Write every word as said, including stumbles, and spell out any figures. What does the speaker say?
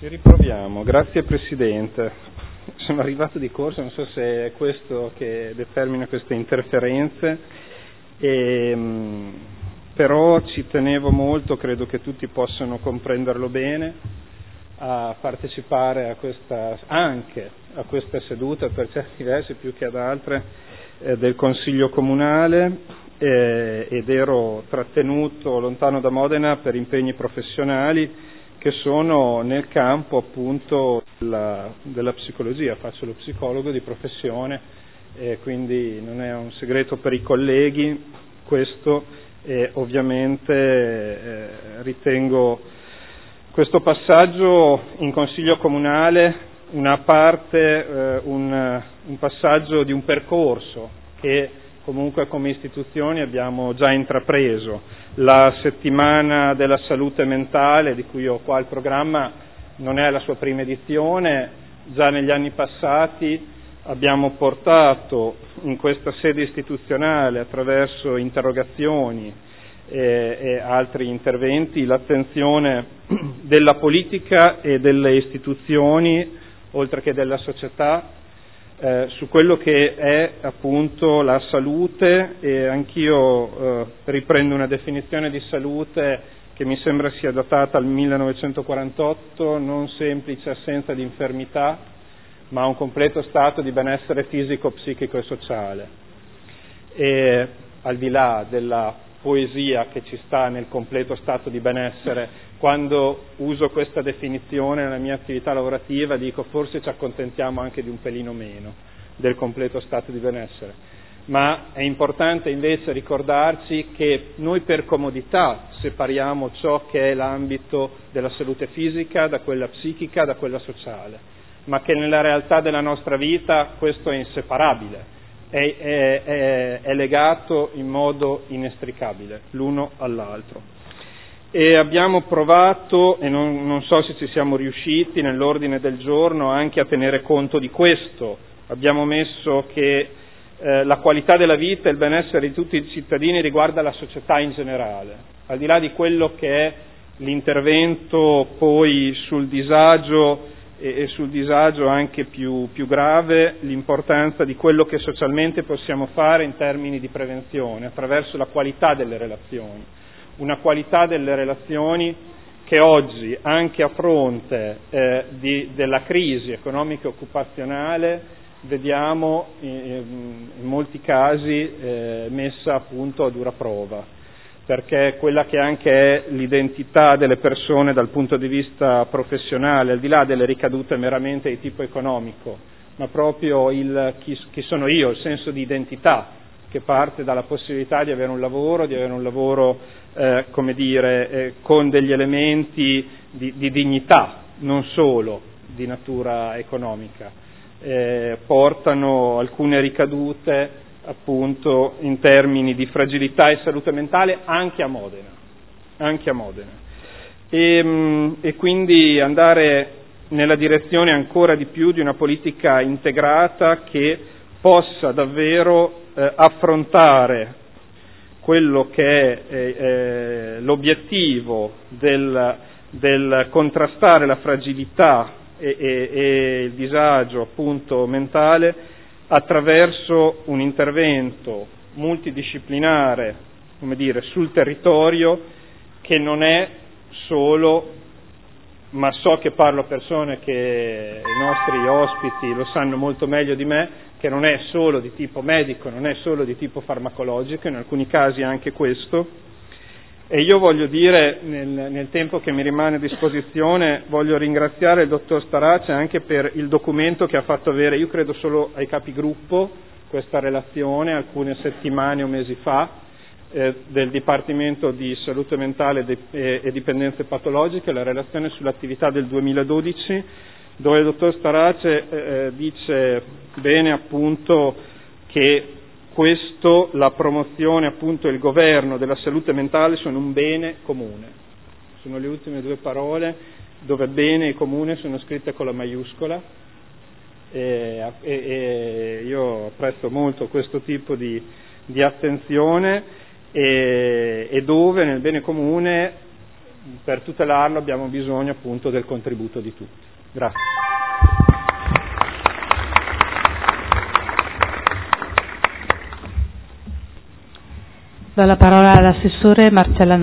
Ci riproviamo, grazie Presidente. Sono arrivato di corsa, non so se è questo che determina queste interferenze, e, però ci tenevo molto, credo che tutti possano comprenderlo bene, a partecipare a questa, anche a questa seduta, per certi versi più che ad altre, eh, del Consiglio Comunale, eh, ed ero trattenuto lontano da Modena per impegni professionali che sono nel campo appunto della, della psicologia. Faccio lo psicologo di professione, e quindi non è un segreto per i colleghi questo, e ovviamente eh, ritengo questo passaggio in Consiglio Comunale una parte, eh, un, un passaggio di un percorso che comunque come istituzioni abbiamo già intrapreso. La settimana della salute mentale, di cui ho qua il programma, non è la sua prima edizione. Già negli anni passati abbiamo portato in questa sede istituzionale, attraverso interrogazioni e, e altri interventi, l'attenzione della politica e delle istituzioni, oltre che della società, Eh, su quello che è appunto la salute. E anch'io eh, riprendo una definizione di salute che mi sembra sia datata al millenovecentoquarantotto, non semplice assenza di infermità, ma un completo stato di benessere fisico, psichico e sociale. E al di là della poesia che ci sta nel completo stato di benessere, quando uso questa definizione nella mia attività lavorativa dico forse ci accontentiamo anche di un pelino meno del completo stato di benessere, ma è importante invece ricordarci che noi per comodità separiamo ciò che è l'ambito della salute fisica da quella psichica, da quella sociale, ma che nella realtà della nostra vita questo è inseparabile. È, è, è, è legato in modo inestricabile l'uno all'altro. E abbiamo provato, e non, non so se ci siamo riusciti nell'ordine del giorno, anche a tenere conto di questo. Abbiamo messo che eh, la qualità della vita e il benessere di tutti i cittadini riguarda la società in generale, al di là di quello che è l'intervento poi sul disagio e sul disagio anche più, più grave, l'importanza di quello che socialmente possiamo fare in termini di prevenzione attraverso la qualità delle relazioni, una qualità delle relazioni che oggi, anche a fronte eh, di, della crisi economica e occupazionale, vediamo in, in molti casi eh, messa appunto a dura prova, perché quella che anche è l'identità delle persone dal punto di vista professionale, al di là delle ricadute meramente di tipo economico, ma proprio il chi, chi sono io, il senso di identità che parte dalla possibilità di avere un lavoro, di avere un lavoro eh, come dire, eh, con degli elementi di, di dignità, non solo di natura economica, eh, portano alcune ricadute appunto in termini di fragilità e salute mentale anche a Modena, anche a Modena. E, e quindi andare nella direzione ancora di più di una politica integrata che possa davvero eh, affrontare quello che è eh, eh, l'obiettivo del, del contrastare la fragilità e, e, e il disagio appunto mentale, attraverso un intervento multidisciplinare, come dire, sul territorio, che non è solo, ma so che parlo a persone che i nostri ospiti lo sanno molto meglio di me, che non è solo di tipo medico, non è solo di tipo farmacologico, in alcuni casi anche questo. E io voglio dire, nel, nel tempo che mi rimane a disposizione, voglio ringraziare il dottor Starace anche per il documento che ha fatto avere, io credo solo ai capigruppo, questa relazione alcune settimane o mesi fa, eh, del Dipartimento di Salute Mentale e, e Dipendenze Patologiche, la relazione sull'attività del duemiladodici, dove il dottor Starace eh, dice bene appunto che questo, la promozione appunto e il governo della salute mentale sono un bene comune. Sono le ultime due parole dove bene e comune sono scritte con la maiuscola, e, e, e io apprezzo molto questo tipo di, di attenzione, e, e dove nel bene comune per tutelarlo abbiamo bisogno appunto del contributo di tutti. Grazie. Do la parola all'assessore Marcella